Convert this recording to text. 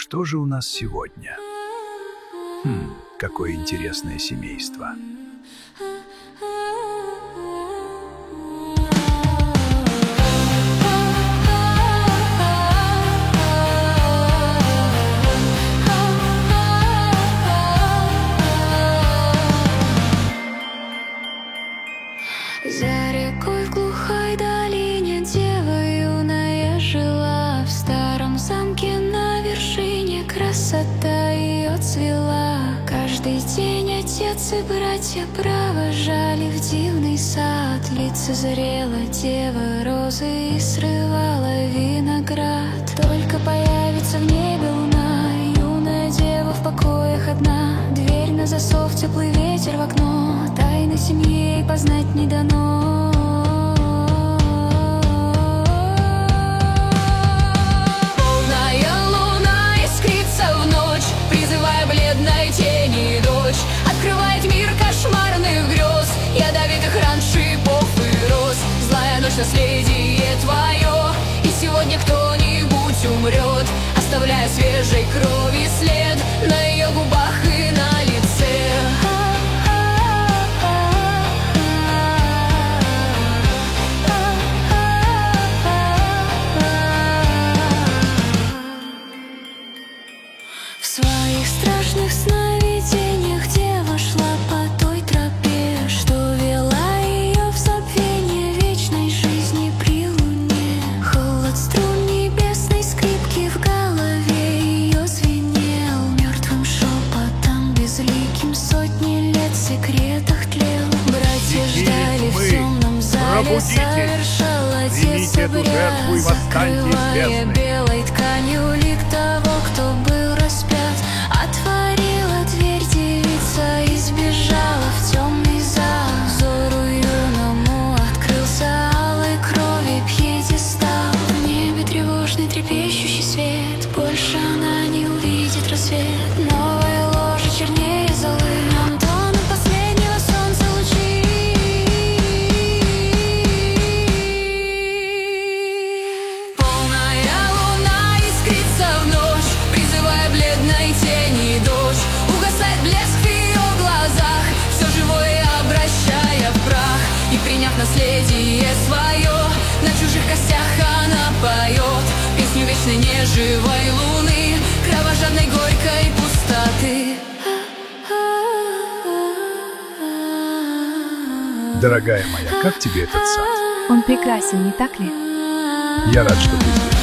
что же у нас сегодня? Какое интересное семейство. За рекой в глухой долине дева юная жила. В старом замке на вершине красота ее цвела. Каждый день отец и братья провожали в дивный сад. Лицезрела дева розы и срывала виноград. Только появится в небе луна, юная дева в покоях одна. Дверь на засов, теплый ветер в окно, тайны семьи ей познать не дано. Полная луна искрится в ночь, призывая бледной тени дочь. Открывает мир кошмарных грез, ядовитых ран, шипов и роз. Злая ночь, наследие твое, и сегодня кто-нибудь умрет, оставляя свежей крови след на ее губах и на лице. В своих страшных сновидениях дева шла по той тропе, что вела ее в забвение вечной жизни при луне. Холод струн небесной скрипки в голове ее звенел. Мертвым шепотом безликим сотни лет в секретах тлел. Братья ждали в темном зале, совершал отец обряд, закрывая белой тканью лик того, кто был распят. Отворила дверь девица и сбежала в темный зал. Взору юному открылся алой крови пьедестал. В небе тревожный трепещущий свет, больше она не увидит рассвет. Новая ложа чернее золы, нам тонут последнего солнца лучи. Полная луна искрится в ночь, призывая бледной тени дочь. Угасает блеск в ее глазах, все живое обращая в прах. И приняв наследие свое, на чужих костях она поет песню вечной неживой луны, кровожадной горькой пустоты. Дорогая моя, как тебе этот сад? Он прекрасен, не так ли? Я рад, что ты здесь.